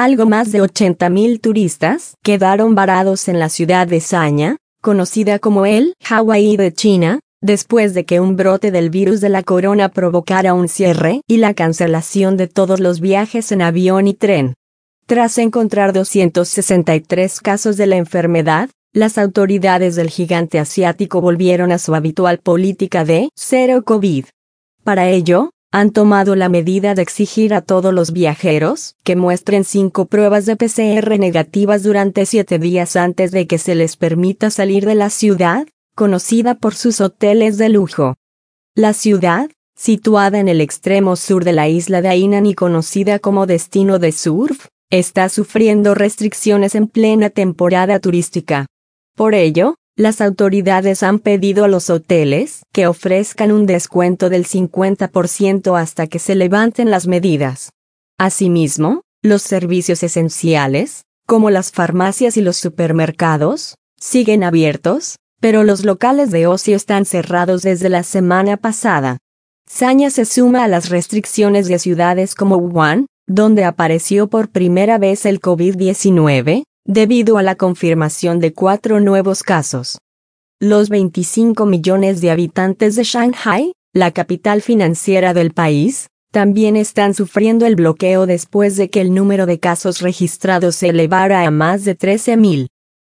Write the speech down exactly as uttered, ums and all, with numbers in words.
Algo más de ochenta mil turistas quedaron varados en la ciudad de Sanya, conocida como el Hawái de China, después de que un brote del virus de la corona provocara un cierre y la cancelación de todos los viajes en avión y tren. Tras encontrar doscientos sesenta y tres casos de la enfermedad, las autoridades del gigante asiático volvieron a su habitual política de cero COVID. Para ello, han tomado la medida de exigir a todos los viajeros que muestren cinco pruebas de P C R negativas durante siete días antes de que se les permita salir de la ciudad, conocida por sus hoteles de lujo. La ciudad, situada en el extremo sur de la isla de Hainan y conocida como destino de surf, está sufriendo restricciones en plena temporada turística. Por ello, las autoridades han pedido a los hoteles que ofrezcan un descuento del cincuenta por ciento hasta que se levanten las medidas. Asimismo, los servicios esenciales, como las farmacias y los supermercados, siguen abiertos, pero los locales de ocio están cerrados desde la semana pasada. Sanya se suma a las restricciones de ciudades como Wuhan, donde apareció por primera vez el COVID diecinueve, debido a la confirmación de cuatro nuevos casos. Los veinticinco millones de habitantes de Shanghái, la capital financiera del país, también están sufriendo el bloqueo después de que el número de casos registrados se elevara a más de trece mil.